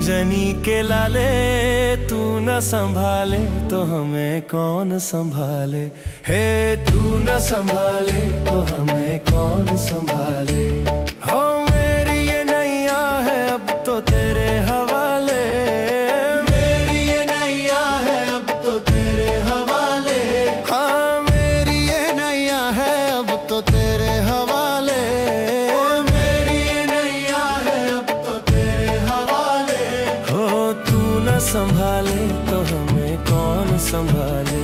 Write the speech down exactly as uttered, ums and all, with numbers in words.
अंजनी के लाले तू न संभाले तो हमें कौन संभाले। हे तू न संभाले तो हमें कौन संभाले। हो मेरी ये नैया है अब तो तेरे हवाले, मेरी ये नैया है अब तो तेरे हवाले। हाँ मेरी ये नैया है अब तो तेरे हवाले, मेरी ये नैया है अब तो तेरे हवाले। हो तू न संभाले तो हमें कौन संभाले।